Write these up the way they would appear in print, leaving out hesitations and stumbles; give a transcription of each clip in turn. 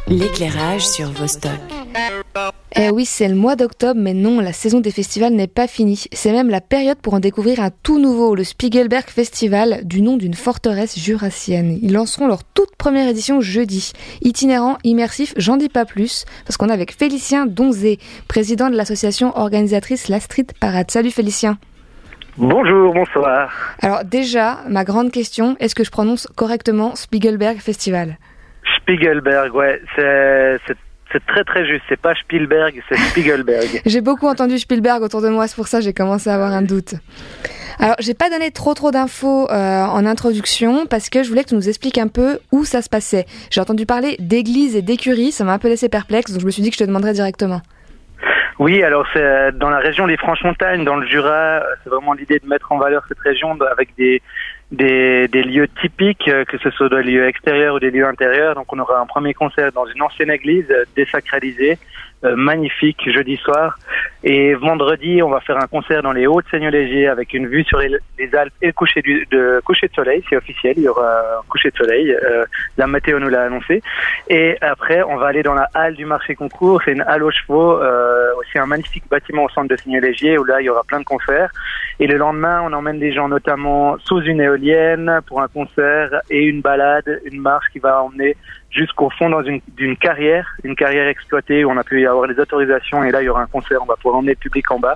L'éclairage sur Vostok. Eh oui, c'est le mois d'octobre, mais non, la saison des festivals n'est pas finie. C'est même la période pour en découvrir un tout nouveau, le Spiegelberg Festival, du nom d'une forteresse jurassienne. Ils lanceront leur toute première édition jeudi. Itinérant, immersif, j'en dis pas plus, parce qu'on est avec Félicien Donzé, président de l'association organisatrice La Street Parade. Salut Félicien. Bonjour, bonsoir. Alors déjà, ma grande question, est-ce que je prononce correctement Spiegelberg Festival ? Spiegelberg, ouais, c'est très très juste, c'est pas Spielberg, c'est Spiegelberg. J'ai beaucoup entendu Spielberg autour de moi, c'est pour ça que j'ai commencé à avoir un doute. Alors, j'ai pas donné trop d'infos en introduction parce que je voulais que tu nous expliques un peu où ça se passait. J'ai entendu parler d'églises et d'écuries, ça m'a un peu laissé perplexe, donc je me suis dit que je te demanderais directement. Oui, alors c'est dans la région des Franches-Montagnes, dans le Jura, c'est vraiment l'idée de mettre en valeur cette région avec des lieux typiques, que ce soit des lieux extérieurs ou des lieux intérieurs. Donc on aura un premier concert dans une ancienne église désacralisée, magnifique, jeudi soir. Et vendredi, on va faire un concert dans les Hauts-de-Seigneau-Léger avec une vue sur les Alpes et le coucher de soleil, c'est officiel, il y aura un coucher de soleil, la météo nous l'a annoncé. Et après, on va aller dans la halle du marché concours, c'est une halle aux chevaux, aussi un magnifique bâtiment au centre de Seigneau-Léger où là, il y aura plein de concerts. Et le lendemain, on emmène des gens notamment sous une éolienne pour un concert et une balade, une marche qui va emmener jusqu'au fond dans une carrière exploitée où on a pu y avoir les autorisations et là il y aura un concert, on va pouvoir emmener le public en bas.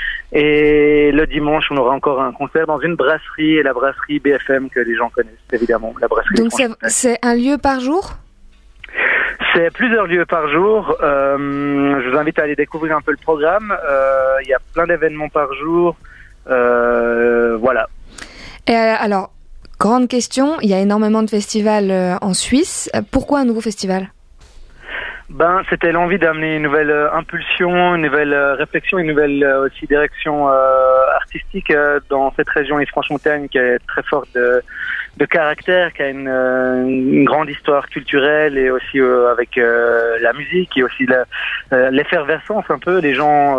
Et le dimanche, on aura encore un concert dans une brasserie, et la brasserie BFM que les gens connaissent évidemment, la brasserie. Donc c'est un lieu par jour ? C'est plusieurs lieux par jour. Je vous invite à aller découvrir un peu le programme. Il y a plein d'événements par jour. Voilà. Et alors, grande question, il y a énormément de festivals en Suisse. Pourquoi un nouveau festival ? C'était l'envie d'amener une nouvelle impulsion, une nouvelle réflexion, une nouvelle aussi direction artistique dans cette région Franche-Montagnes qui est très forte de caractère, qui a une grande histoire culturelle et aussi avec la musique et aussi l'effervescence un peu. Les gens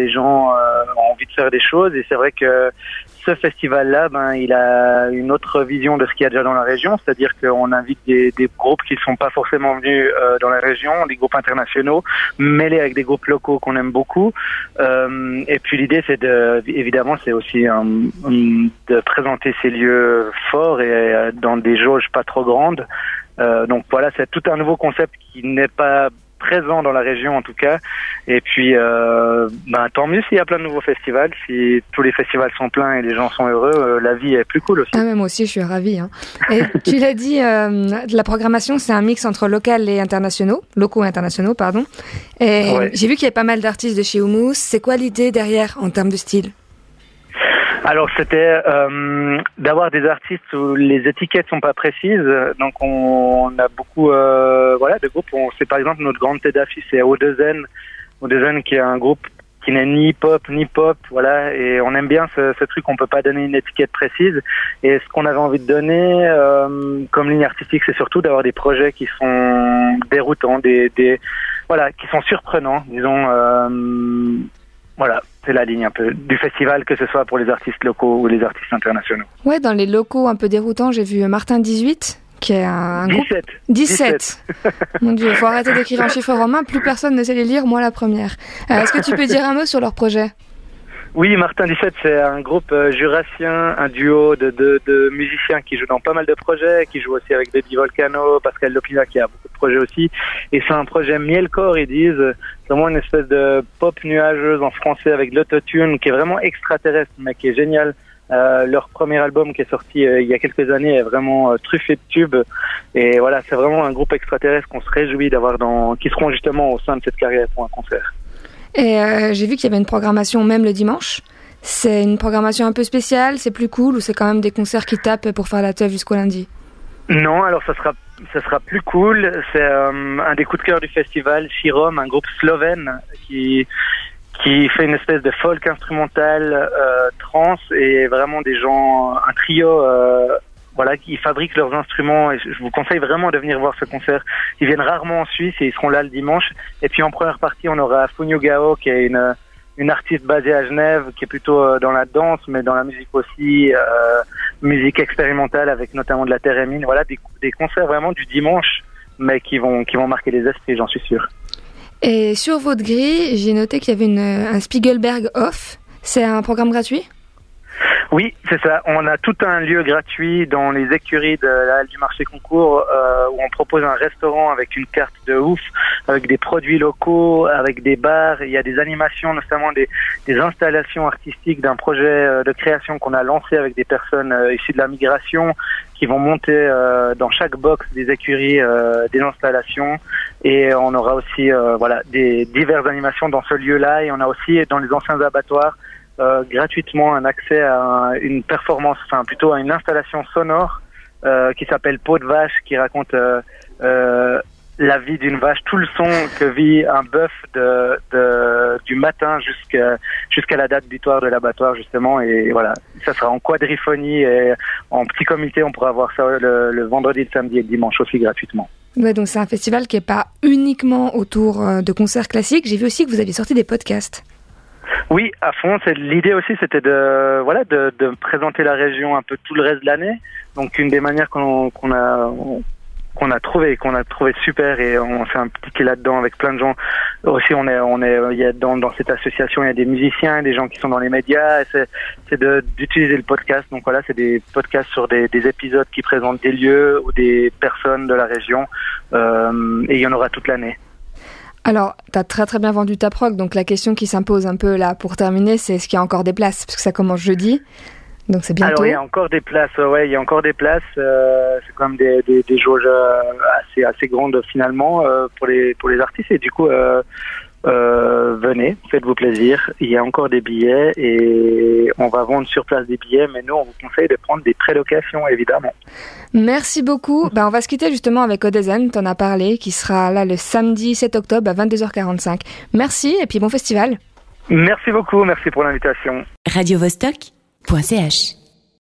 ont envie de faire des choses et c'est vrai que ce festival-là, il a une autre vision de ce qu'il y a déjà dans la région, c'est-à-dire qu'on invite des groupes qui ne sont pas forcément venus dans la région, des groupes internationaux, mêlés avec des groupes locaux qu'on aime beaucoup. Et puis l'idée, évidemment, c'est aussi de présenter ces lieux forts et dans des jauges pas trop grandes. Donc voilà, c'est tout un nouveau concept qui n'est pas présent dans la région en tout cas, et puis tant mieux s'il y a plein de nouveaux festivals, si tous les festivals sont pleins et les gens sont heureux, la vie est plus cool aussi. Ah mais moi aussi je suis ravie. Et tu l'as dit, la programmation c'est un mix entre locaux et internationaux, pardon. Et ouais. J'ai vu qu'il y avait pas mal d'artistes de chez Humus. C'est quoi l'idée derrière en termes de style ? Alors c'était d'avoir des artistes où les étiquettes sont pas précises, donc on a beaucoup de groupes. C'est par exemple notre grande tête d'affiche, c'est Odezen qui est un groupe qui n'est ni hip-hop ni pop, voilà, et on aime bien ce truc, on peut pas donner une étiquette précise. Et ce qu'on avait envie de donner comme ligne artistique, c'est surtout d'avoir des projets qui sont déroutants, qui sont surprenants, disons. Voilà, c'est la ligne un peu du festival, que ce soit pour les artistes locaux ou les artistes internationaux. Ouais, dans les locaux un peu déroutants, j'ai vu Martin 18, qui est un 17. groupe... 17. Mon Dieu, il faut arrêter d'écrire en chiffres romains, plus personne ne sait les lire, moi la première. Est-ce que tu peux dire un mot sur leur projet ? Oui, Martin 17, c'est un groupe jurassien, un duo de musiciens qui jouent dans pas mal de projets, qui jouent aussi avec Baby Volcano, Pascal Lopina qui a beaucoup de projets aussi. Et c'est un projet mielcore, ils disent. C'est vraiment une espèce de pop nuageuse en français avec de l'autotune qui est vraiment extraterrestre, mais qui est génial. Leur premier album qui est sorti il y a quelques années est vraiment truffé de tubes. Et voilà, c'est vraiment un groupe extraterrestre qu'on se réjouit d'avoir qui seront justement au sein de cette carrière pour un concert. Et j'ai vu qu'il y avait une programmation même le dimanche. C'est une programmation un peu spéciale, c'est plus cool, ou c'est quand même des concerts qui tapent pour faire la teuf jusqu'au lundi ? Non, alors ça sera plus cool. C'est un des coups de cœur du festival, Shirom, un groupe slovène qui fait une espèce de folk instrumental trance, et vraiment des gens, un trio qui fabriquent leurs instruments, et je vous conseille vraiment de venir voir ce concert. Ils viennent rarement en Suisse et ils seront là le dimanche. Et puis en première partie, on aura Funyo Gao, qui est une artiste basée à Genève, qui est plutôt dans la danse, mais dans la musique aussi, musique expérimentale avec notamment de la thérémine. Voilà, des concerts vraiment du dimanche mais qui vont marquer les esprits, j'en suis sûr. Et sur votre grille, j'ai noté qu'il y avait un Spiegelberg Off. C'est un programme gratuit ? Oui, c'est ça. On a tout un lieu gratuit dans les écuries de la halle du marché concours où on propose un restaurant avec une carte de ouf, avec des produits locaux, avec des bars. Il y a des animations, notamment des installations artistiques d'un projet de création qu'on a lancé avec des personnes issues de la migration qui vont monter dans chaque box des écuries des installations. Et on aura aussi des diverses animations dans ce lieu-là. Et on a aussi dans les anciens abattoirs gratuitement un accès à une performance, enfin plutôt à une installation sonore qui s'appelle Peau de vache, qui raconte la vie d'une vache, tout le son que vit un bœuf du matin jusqu'à la date butoir de l'abattoir justement. Et voilà, ça sera en quadriphonie et en petit comité. On pourra voir ça le vendredi, le samedi et le dimanche aussi gratuitement. Ouais, donc c'est un festival qui est pas uniquement autour de concerts classiques. J'ai vu aussi que vous aviez sorti des podcasts. Oui, à fond. L'idée aussi, c'était de présenter la région un peu tout le reste de l'année. Donc, une des manières qu'on a trouvé super, et on s'est impliqué là-dedans avec plein de gens. Aussi, il y a dans cette association, il y a des musiciens, des gens qui sont dans les médias. Et c'est d'utiliser le podcast. Donc voilà, c'est des podcasts sur des épisodes qui présentent des lieux ou des personnes de la région. Et il y en aura toute l'année. Alors, t'as très très bien vendu ta prog, donc la question qui s'impose un peu là pour terminer, c'est est-ce qu'il y a encore des places ? Parce que ça commence jeudi, donc c'est bientôt. Alors, il y a encore des places, il y a encore des places. C'est quand même des jauges assez grandes finalement pour les artistes. Et du coup, venez, faites-vous plaisir. Il y a encore des billets et on va vendre sur place des billets, mais nous, on vous conseille de prendre des prélocations, évidemment. Merci beaucoup. On va se quitter justement avec Odezen, t'en as parlé, qui sera là le samedi 7 octobre à 22h45. Merci et puis bon festival. Merci beaucoup, merci pour l'invitation. radiovostok.ch